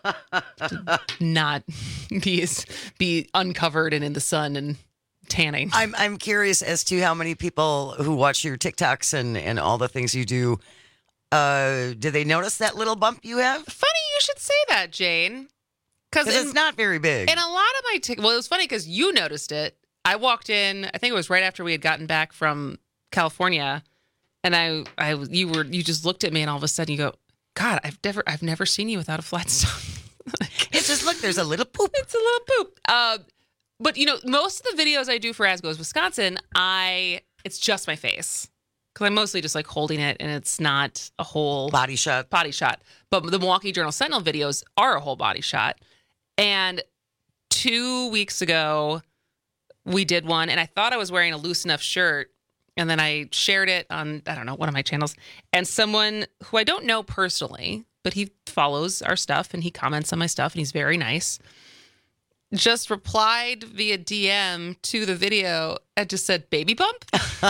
not be be uncovered and in the sun and tanning. I'm I'm curious as to how many people who watch your TikToks and, and all the things you do, uh, do they notice that little bump you have? Funny you should say that, Jane. Because it's not very big. And a lot of my TikTok, well, it was funny because you noticed it. I walked in, I think it was right after we had gotten back from California, and I, I, you were, you just looked at me, and all of a sudden you go, God, I've never, I've never seen you without a flat stomach. It's just look, there's a little poop. It's a little poop. Uh, but you know, most of the videos I do for As Goes Wisconsin, I, it's just my face. Because I'm mostly just like holding it, and it's not a whole body shot. Body shot. But the Milwaukee Journal Sentinel videos are a whole body shot. And two weeks ago, we did one, and I thought I was wearing a loose enough shirt, and then I shared it on, I don't know, one of my channels, and someone who I don't know personally, but he follows our stuff, and he comments on my stuff, and he's very nice, just replied via D M to the video and just said, baby bump?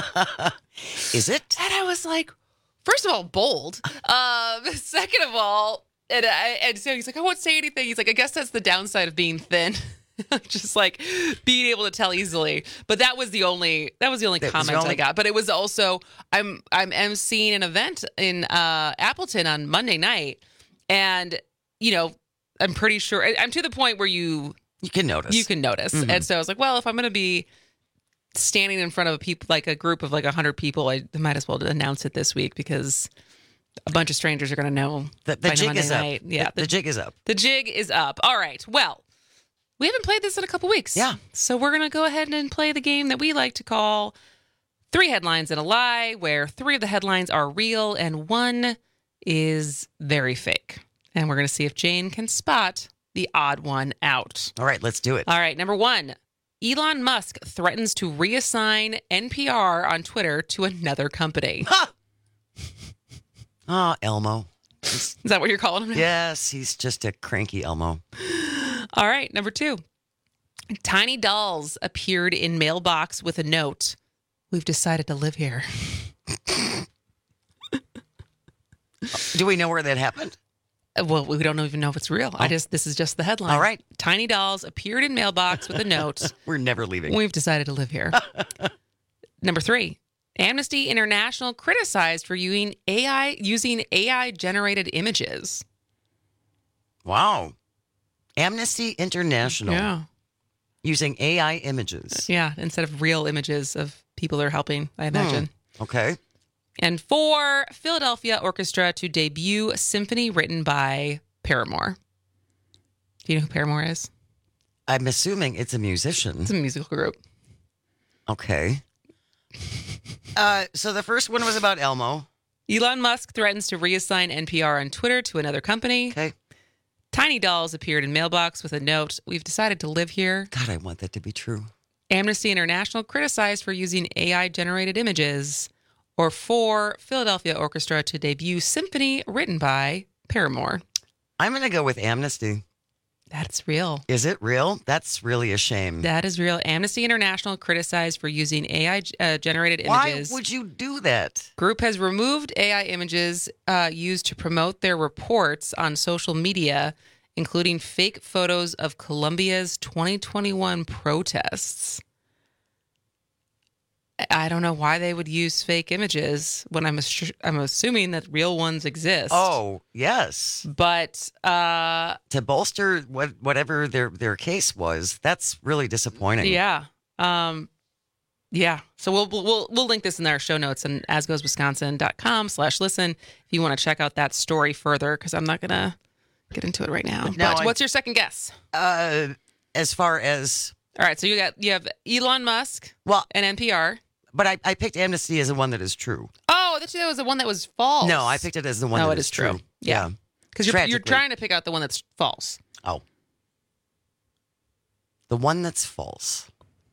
Is it? And I was like, first of all, bold. Um, second of all, And, I, and so he's like, I won't say anything. He's like, I guess that's the downside of being thin. Just like being able to tell easily. But that was the only that was the only that comment only- I got. But it was also I'm I'm emceeing an event in uh, Appleton on Monday night, and you know I'm pretty sure I'm to the point where you you can notice you can notice. Mm-hmm. And so I was like, well, if I'm going to be standing in front of a people like a group of like a hundred people, I might as well announce it this week because a bunch of strangers are going to know. The, the jig Monday is night. up. Yeah, the, the, the jig is up. The jig is up. All right. Well, we haven't played this in a couple weeks. Yeah. So we're going to go ahead and play the game that we like to call Three Headlines and a Lie, where three of the headlines are real and one is very fake. And we're going to see if Jane can spot the odd one out. All right, let's do it. All right. Number one. Elon Musk threatens to reassign N P R on Twitter to another company. Ha! Oh, Elmo. Is that what you're calling him now? Yes, he's just a cranky Elmo. All right, number two. Tiny dolls appeared in mailbox with a note. We've decided to live here. Do we know where that happened? Well, we don't even know if it's real. Oh. I just this is just the headline. All right. Tiny dolls appeared in mailbox with a note. We're never leaving. We've decided to live here. Number three. Amnesty International criticized for using A I using A I generated images. Wow. Amnesty International. Yeah. Using A I images. Yeah, instead of real images of people they're helping, I imagine. Hmm. Okay. And four, Philadelphia Orchestra to debut a symphony written by Paramore. Do you know who Paramore is? I'm assuming it's a musician. It's a musical group. Okay. Uh, so the first one was about Elmo. Elon Musk threatens to reassign N P R on Twitter to another company. Okay. Tiny dolls appeared in mailbox with a note. We've decided to live here. God, I want that to be true. Amnesty International criticized for using A I generated images. Or four, Philadelphia Orchestra to debut symphony written by Paramore. I'm going to go with Amnesty. That's real. Is it real? That's really a shame. That is real. Amnesty International criticized for using A I uh, generated Why images. Why would you do that? Group has removed A I images uh, used to promote their reports on social media, including fake photos of Colombia's twenty twenty-one protests. I don't know why they would use fake images when I'm ass- I'm assuming that real ones exist. Oh, yes. But uh, to bolster what whatever their their case was, that's really disappointing. Yeah. Um, yeah. So we'll we'll we'll link this in our show notes and asgoeswisconsin.com slash listen if you want to check out that story further, because I'm not gonna get into it right now. No, but I, what's your second guess? Uh, as far as All right, so you got you have Elon Musk well, and N P R. But I, I picked Amnesty as the one that is true. Oh, that was the one that was false. No, I picked it as the one no, that it is is true. true. Yeah. Because you're, you're trying to pick out the one that's false. Oh. The one that's false.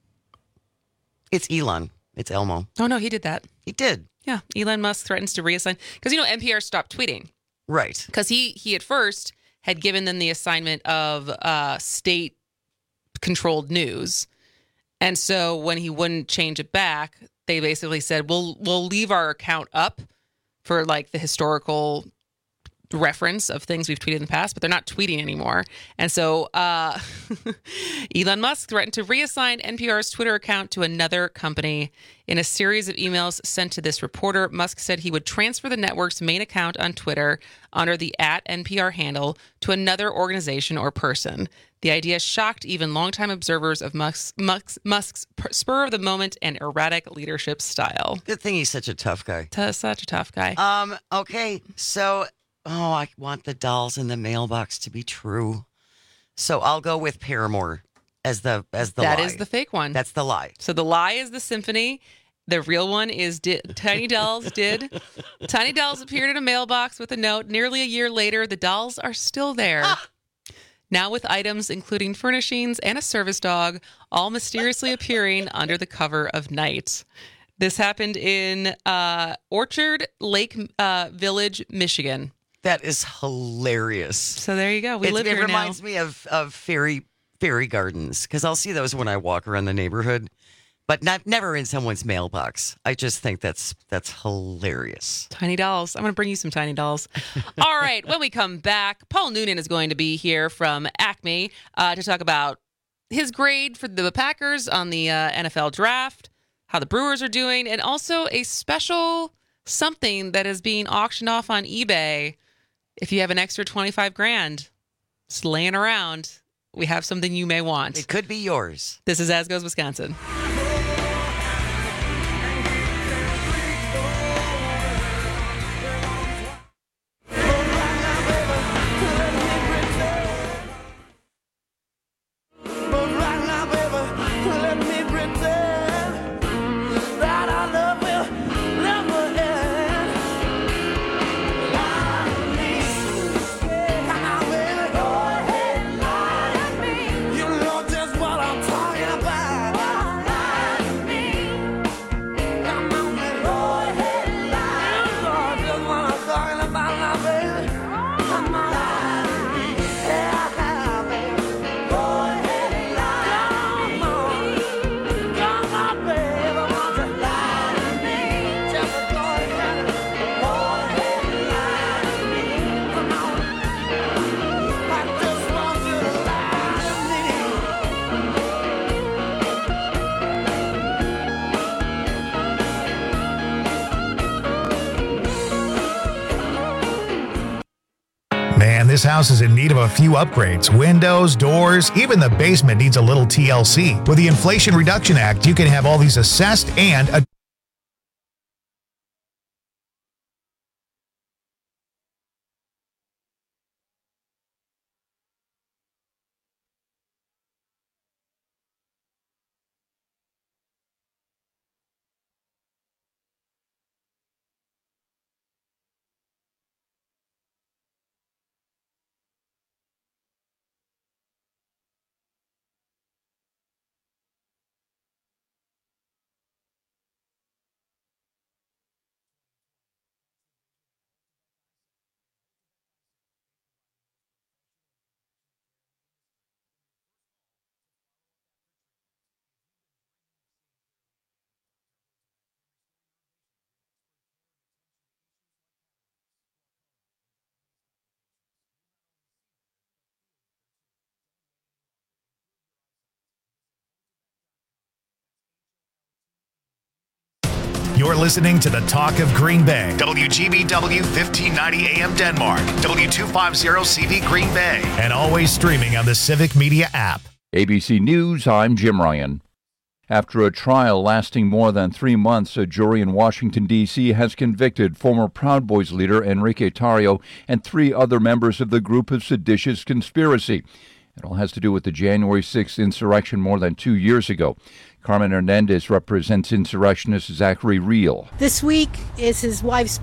It's Elon. It's Elmo. Oh, no, he did that. He did. Yeah. Elon Musk threatens to reassign. Because, you know, N P R stopped tweeting. Right. Because he, he at first had given them the assignment of uh, state-controlled news. And so when he wouldn't change it back, they basically said, we'll we'll leave our account up for like the historical reference of things we've tweeted in the past, but they're not tweeting anymore. And so uh, Elon Musk threatened to reassign N P R's Twitter account to another company. In a series of emails sent to this reporter, Musk said he would transfer the network's main account on Twitter under the at N P R handle to another organization or person. The idea shocked even longtime observers of Musk's, Musk's, Musk's spur of the moment and erratic leadership style. Good thing he's such a tough guy. T- such a tough guy. Um. Okay, so... Oh, I want the dolls in the mailbox to be true. So I'll go with Paramore as the as the That lie. is the fake one. That's the lie. So the lie is the symphony. The real one is did, Tiny Dolls did. Tiny Dolls appeared in a mailbox with a note. Nearly a year later, the dolls are still there. Ah! Now with items including furnishings and a service dog, all mysteriously appearing under the cover of night. This happened in uh, Orchard Lake uh, Village, Michigan. That is hilarious. So there you go. We It's, live it here reminds now. me of of fairy fairy gardens because I'll see those when I walk around the neighborhood, but not never in someone's mailbox. I just think that's that's hilarious. Tiny dolls. I'm going to bring you some tiny dolls. All right. When we come back, Paul Noonan is going to be here from Acme uh, to talk about his grade for the Packers on the uh, N F L draft, how the Brewers are doing, and also a special something that is being auctioned off on eBay. If you have an extra twenty-five grand just laying around, we have something you may want. It could be yours. This is As Goes Wisconsin. Man, this house is in need of a few upgrades. Windows, doors, even the basement needs a little T L C. With the Inflation Reduction Act, you can have all these assessed and a You're listening to the Talk of Green Bay. W G B W fifteen ninety A M Denmark. W two fifty C V Green Bay. And always streaming on the Civic Media app. A B C News, I'm Jim Ryan. After a trial lasting more than three months, a jury in Washington, D C has convicted former Proud Boys leader Enrique Tarrio and three other members of the group of seditious conspiracy. It all has to do with the January sixth insurrection more than two years ago. Carmen Hernandez represents insurrectionist Zachary Real. This week is his wife's